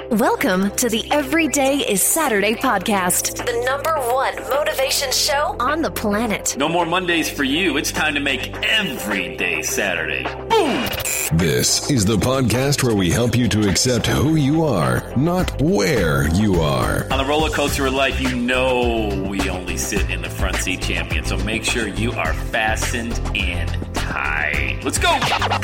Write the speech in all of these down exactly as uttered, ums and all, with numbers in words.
Welcome to the Every Day is Saturday podcast, the number one motivation show on the planet. No more Mondays for you. It's time to make every day Saturday. Boom! This is the podcast where we help you to accept who you are, not where you are. On the roller coaster of life, you know we only sit in the front seat, champion. So make sure you are fastened in tight. Let's go!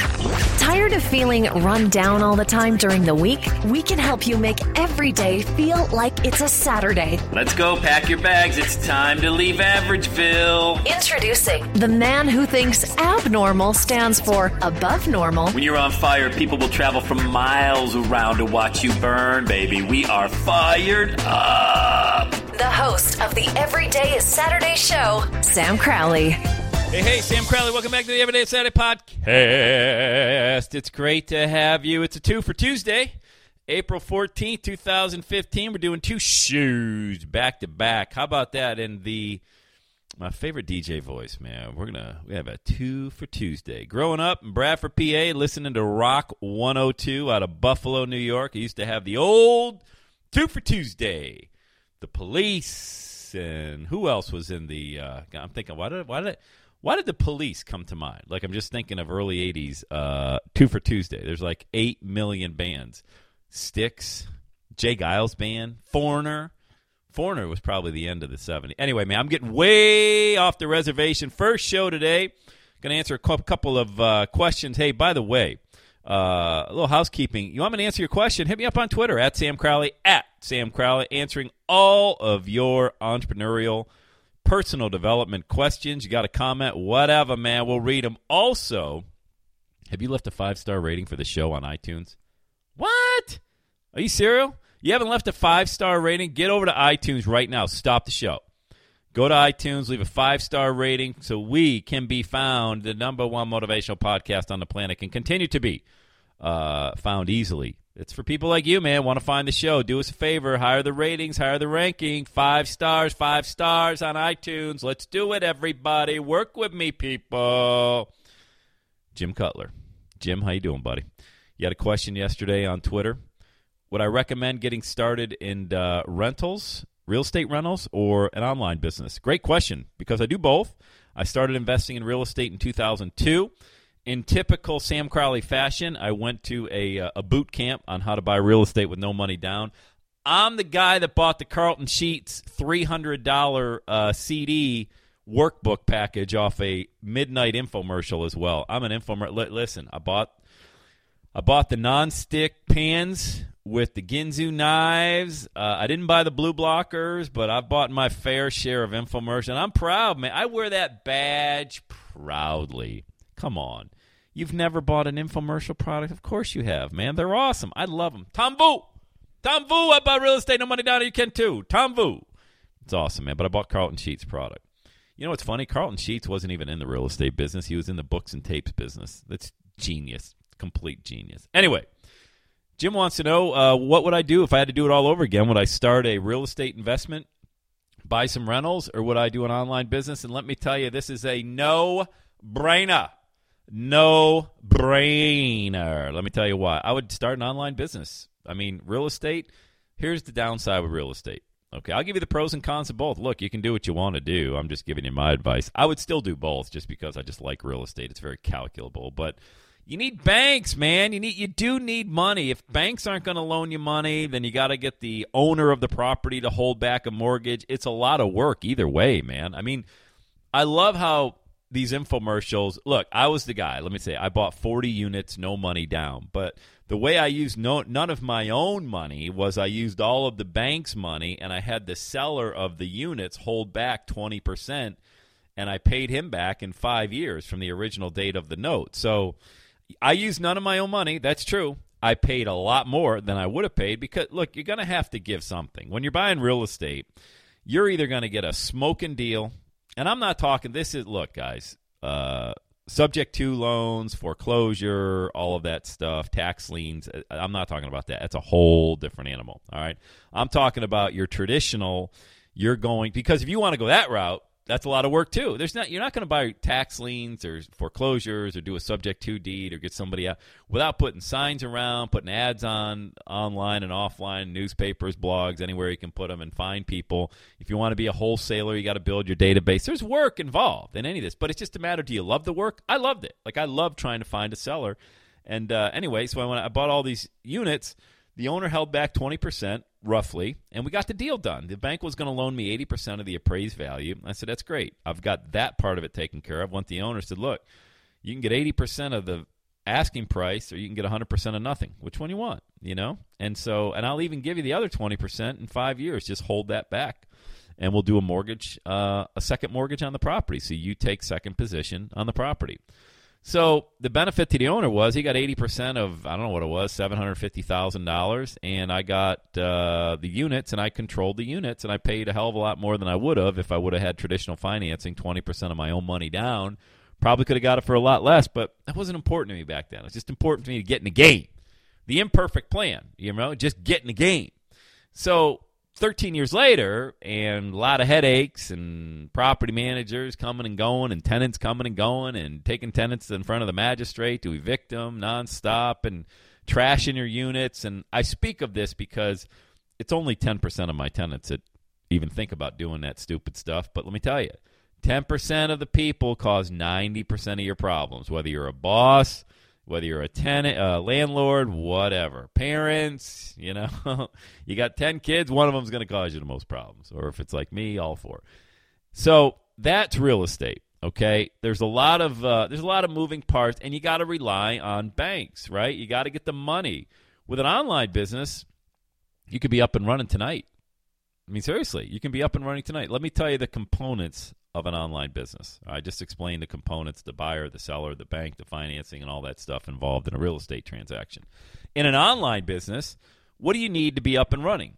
Tired of feeling run down all the time during the week? We can help you make every day feel like it's a Saturday. Let's go. Pack your bags. It's time to leave Averageville. Introducing the man who thinks abnormal stands for above normal. When you're on fire, people will travel from miles around to watch you burn, baby. We are fired up. The host of the Every Day is Saturday show, Sam Crowley. Hey, hey, Sam Crowley. Welcome back to the Everyday Saturday podcast. It's great to have you. It's a two for Tuesday, April fourteenth, twenty fifteen. We're doing two shoes back to back. How about that in the my favorite D J voice, man? We're gonna we have a two for Tuesday. Growing up in Bradford, P A, listening to Rock one oh two out of Buffalo, New York. I used to have the old two for Tuesday. The Police and who else was in the? Uh, I'm thinking, why did why did why did the Police come to mind? Like I'm just thinking of early eighties. Uh, two for Tuesday. There's like eight million bands. Styx, Jay Giles Band, Foreigner. Foreigner was probably the end of the seventies. Anyway, man, I'm getting way off the reservation. First show today. Going to answer a couple of uh, questions. Hey, by the way, uh, a little housekeeping. You want me to answer your question? Hit me up on Twitter, at Sam Crowley, at Sam Crowley, answering all of your entrepreneurial, personal development questions. You got a comment, whatever, man. We'll read them. Also, have you left a five-star rating for the show on iTunes? What? Are you serious? You haven't left a five-star rating? Get over to iTunes right now. Stop the show. Go to iTunes, leave a five-star rating so we can be found, the number one motivational podcast on the planet, can continue to be uh, found easily. It's for people like you, man, want to find the show. Do us a favor. Higher the ratings, higher the ranking. Five stars, five stars on iTunes. Let's do it, everybody. Work with me, people. Jim Cutler. Jim, how you doing, buddy? You had a question yesterday on Twitter. Would I recommend getting started in uh, rentals, real estate rentals, or an online business? Great question, because I do both. I started investing in real estate in two thousand two. In typical Sam Crowley fashion, I went to a, a boot camp on how to buy real estate with no money down. I'm the guy that bought the Carlton Sheets three hundred dollars uh, C D workbook package off a midnight infomercial as well. I'm an infomercial. Listen, I bought I bought the non-stick pans with the Ginzu knives. Uh, I didn't buy the blue blockers, but I've bought my fair share of infomercial. And I'm proud, man. I wear that badge proudly. Come on. You've never bought an infomercial product? Of course you have, man. They're awesome. I love them. Tom Vu. Tom Vu, I bought real estate, no money down. You can too. Tom Vu. It's awesome, man. But I bought Carlton Sheets product. You know what's funny? Carlton Sheets wasn't even in the real estate business. He was in the books and tapes business. That's genius. Complete genius. Anyway, Jim wants to know, uh, what would I do if I had to do it all over again? Would I start a real estate investment, buy some rentals, or would I do an online business? And let me tell you, this is a no-brainer. No-brainer. Let me tell you why. I would start an online business. I mean, real estate, here's the downside with real estate. Okay, I'll give you the pros and cons of both. Look, you can do what you want to do. I'm just giving you my advice. I would still do both just because I just like real estate. It's very calculable. But you need banks, man. You need, you do need money. If banks aren't going to loan you money, then you got to get the owner of the property to hold back a mortgage. It's a lot of work either way, man. I mean, I love how these infomercials, look, I was the guy. Let me say, I bought forty units, no money down. But the way I used no, none of my own money was I used all of the bank's money, and I had the seller of the units hold back twenty percent, and I paid him back in five years from the original date of the note. So I used none of my own money. That's true. I paid a lot more than I would have paid because, look, you're going to have to give something. When you're buying real estate, you're either going to get a smoking deal, and I'm not talking, this is, look, guys, uh, subject to loans, foreclosure, all of that stuff, tax liens. I'm not talking about that. That's a whole different animal, all right? I'm talking about your traditional, you're going, because if you want to go that route, that's a lot of work too. There's not you're not going to buy tax liens or foreclosures or do a subject to deed or get somebody out without putting signs around, putting ads on online and offline, newspapers, blogs, anywhere you can put them and find people. If you want to be a wholesaler, you got to build your database. There's work involved in any of this, but it's just a matter, do you love the work? I loved it. Like I love trying to find a seller. And uh, anyway, so when I bought all these units, the owner held back twenty percent roughly, and we got the deal done. The bank was going to loan me eighty percent of the appraised value. I said, that's great. I've got that part of it taken care of. Went the owner said, look, you can get eighty percent of the asking price or you can get one hundred percent of nothing. Which one you want, you know? And so, and I'll even give you the other twenty percent in five years. Just hold that back, and we'll do a mortgage, uh, a second mortgage on the property. So you take second position on the property. So the benefit to the owner was he got eighty percent of, I don't know what it was, seven hundred fifty thousand dollars, and I got uh, the units, and I controlled the units, and I paid a hell of a lot more than I would have if I would have had traditional financing, twenty percent of my own money down. Probably could have got it for a lot less, but that wasn't important to me back then. It was just important to me to get in the game. The imperfect plan, you know, just get in the game. So thirteen years later, and a lot of headaches and property managers coming and going and tenants coming and going and taking tenants in front of the magistrate to evict them nonstop and trashing your units. And I speak of this because it's only ten percent of my tenants that even think about doing that stupid stuff. But let me tell you, ten percent of the people cause ninety percent of your problems, whether you're a boss, whether you're a tenant, uh, landlord, whatever. Parents, you know, you got ten kids, one of them is going to cause you the most problems. Or if it's like me, all four. So that's real estate, okay? There's a lot of uh, there's a lot of moving parts, and you got to rely on banks, right? You got to get the money. With an online business, you could be up and running tonight. I mean, seriously, you can be up and running tonight. Let me tell you the components of an online business. I just explained the components, the buyer, the seller, the bank, the financing, and all that stuff involved in a real estate transaction. In an online business, what do you need to be up and running?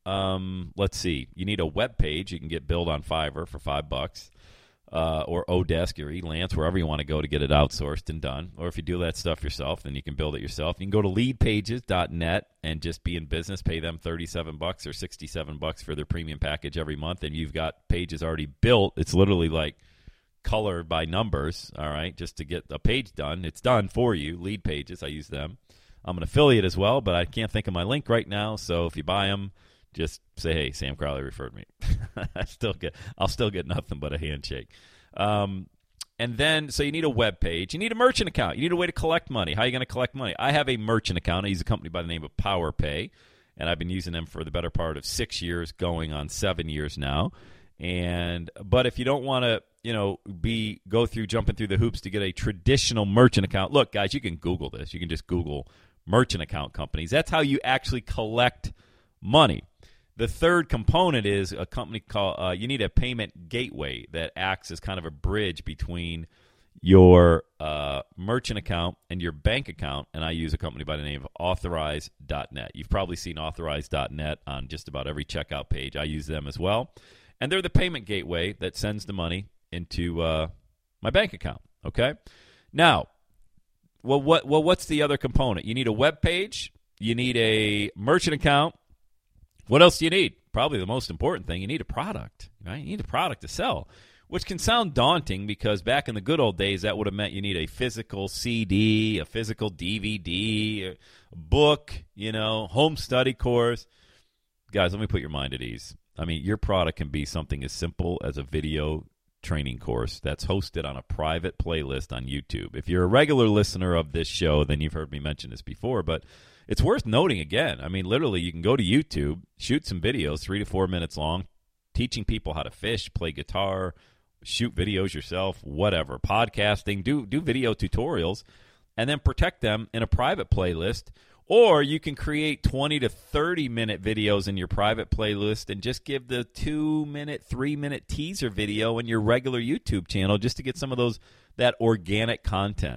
Um, let's see. You need a web page. You can get billed on Fiverr for five bucks. Uh, or Odesk or Elance, wherever you want to go to get it outsourced and done. Or if you do that stuff yourself, then you can build it yourself. You can go to lead pages dot net and just be in business, pay them thirty-seven bucks or sixty-seven bucks for their premium package every month, and you've got pages already built. It's literally like colored by numbers, all right, just to get a page done. It's done for you. Lead Pages, I use them. I'm an affiliate as well, but I can't think of my link right now, so if you buy them, just say, hey, Sam Crowley referred me. I still get, I'll still get nothing but a handshake. Um, and then, so you need a web page. You need a merchant account. You need a way to collect money. How are you going to collect money? I have a merchant account. I use a company by the name of PowerPay, and I've been using them for the better part of six years, going on seven years now. And but if you don't want to, you know, be go through jumping through the hoops to get a traditional merchant account, look, guys, you can Google this. You can just Google merchant account companies. That's how you actually collect money. The third component is a company called, uh, you need a payment gateway that acts as kind of a bridge between your uh, merchant account and your bank account, and I use a company by the name of authorize dot net. You've probably seen authorize dot net on just about every checkout page. I use them as well, and they're the payment gateway that sends the money into uh, my bank account, okay? Now, well, what, well, what's the other component? You need a web page, you need a merchant account. What else do you need? Probably the most important thing, you need a product, right? You need a product to sell, which can sound daunting because back in the good old days, that would have meant you need a physical C D, a physical D V D, a book, you know, home study course. Guys, let me put your mind at ease. I mean, your product can be something as simple as a video training course that's hosted on a private playlist on YouTube. If you're a regular listener of this show, then you've heard me mention this before, but it's worth noting again. I mean, literally, you can go to YouTube, shoot some videos, three to four minutes long, teaching people how to fish, play guitar, shoot videos yourself, whatever, podcasting, do do video tutorials, and then protect them in a private playlist. Or you can create twenty to thirty minute videos in your private playlist and just give the two minute, three minute teaser video in your regular YouTube channel just to get some of those that organic content.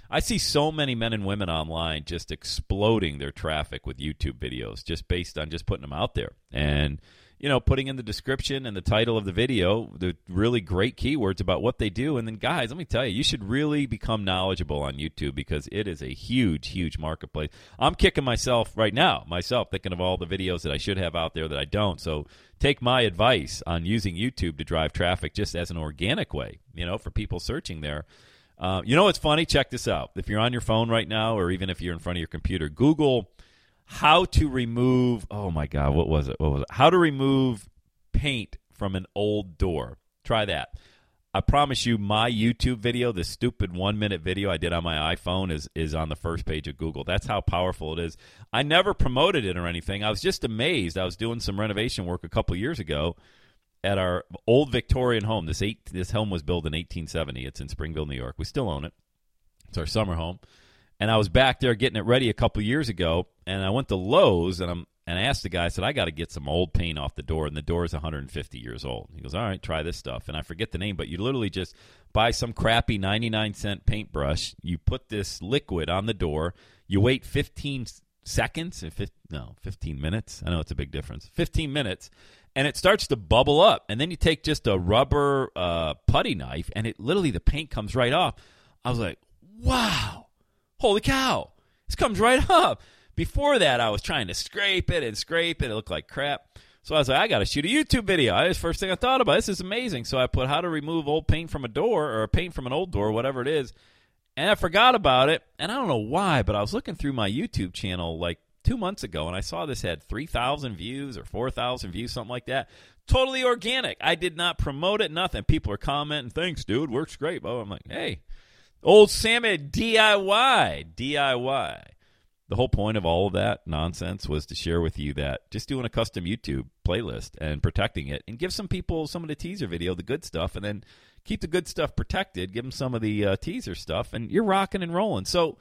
I see so many men and women online just exploding their traffic with YouTube videos just based on just putting them out there. And, you know, putting in the description and the title of the video, the really great keywords about what they do. And then, guys, let me tell you, you should really become knowledgeable on YouTube because it is a huge, huge marketplace. I'm kicking myself right now, myself, thinking of all the videos that I should have out there that I don't. So take my advice on using YouTube to drive traffic just as an organic way, you know, for people searching there. Uh, you know what's funny? Check this out. If you're on your phone right now or even if you're in front of your computer, Google how to remove, oh my God, what was it? What was it? How to remove paint from an old door. Try that. I promise you my YouTube video, this stupid one-minute video I did on my iPhone is, is on the first page of Google. That's how powerful it is. I never promoted it or anything. I was just amazed. I was doing some renovation work a couple years ago at our old Victorian home. This, eight, this home was built in eighteen seventy. It's in Springville, New York. We still own it. It's our summer home. And I was back there getting it ready a couple years ago, and I went to Lowe's, and I'm and I asked the guy, I said, I got to get some old paint off the door, and the door is one hundred fifty years old. He goes, all right, try this stuff. And I forget the name, but you literally just buy some crappy ninety-nine cent paintbrush, you put this liquid on the door, you wait fifteen seconds, no, fifteen minutes. I know it's a big difference. fifteen minutes, and it starts to bubble up. And then you take just a rubber uh, putty knife, and it literally, the paint comes right off. I was like, wow. Holy cow, this comes right up. Before that, I was trying to scrape it and scrape it. It looked like crap. So I was like, I got to shoot a YouTube video. That was the first thing I thought about. This is amazing. So I put how to remove old paint from a door or paint from an old door, whatever it is. And I forgot about it. And I don't know why, but I was looking through my YouTube channel like two months ago, and I saw this had three thousand views or four thousand views, something like that. Totally organic. I did not promote it, nothing. People are commenting, thanks, dude. Works great. Oh, I'm like, hey. Old Sammy D I Y, D I Y. The whole point of all of that nonsense was to share with you that just doing a custom YouTube playlist and protecting it and give some people some of the teaser video, the good stuff, and then keep the good stuff protected, give them some of the uh, teaser stuff, and you're rocking and rolling. So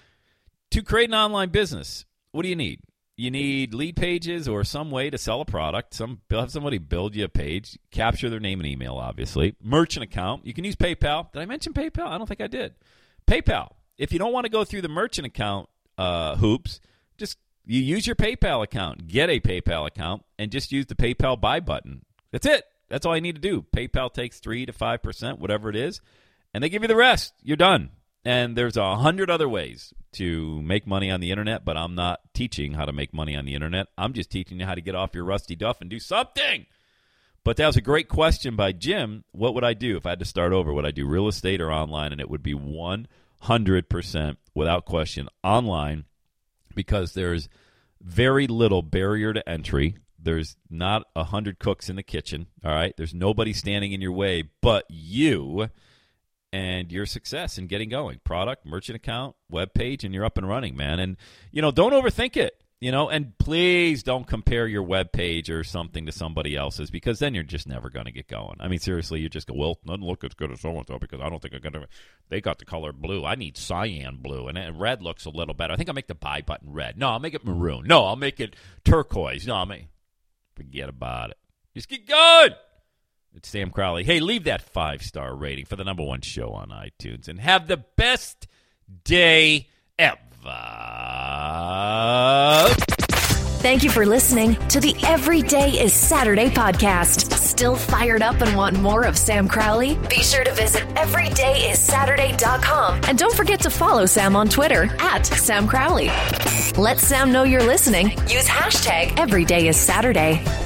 to create an online business, what do you need? You need lead pages or some way to sell a product. Some have somebody build you a page, capture their name and email, obviously. Merchant account. You can use PayPal. Did I mention PayPal? I don't think I did. PayPal. If you don't want to go through the merchant account uh, hoops, just you use your PayPal account. Get a PayPal account and just use the PayPal buy button. That's it. That's all you need to do. PayPal takes three to five percent, whatever it is, and they give you the rest. You're done. And there's a hundred other ways to make money on the internet, but I'm not teaching how to make money on the internet. I'm just teaching you how to get off your rusty duff and do something. But that was a great question by Jim. What would I do if I had to start over? Would I do real estate or online? And it would be one hundred percent, without question, online, because there's very little barrier to entry. There's not a hundred cooks in the kitchen, all right? There's nobody standing in your way but you and your success in getting going. Product, merchant account, web page, and you're up and running, man. And, you know, don't overthink it, you know, and please don't compare your web page or something to somebody else's, because then you're just never going to get going. I mean, seriously, you just go, well, it doesn't look as good as so-and-so because I don't think I'm going to, they got the color blue. I need cyan blue, and, and red looks a little better. I think I'll make the buy button red. No, I'll make it maroon. No, I'll make it turquoise. No, I'll make, forget about it. Just get going. It's Sam Crowley. Hey, leave that five-star rating for the number one show on iTunes and have the best day ever. Thank you for listening to the Every Day is Saturday podcast. Still fired up and want more of Sam Crowley? Be sure to visit every day is saturday dot com and don't forget to follow Sam on Twitter at Sam Crowley. Let Sam know you're listening. Use hashtag Every Day is Saturday.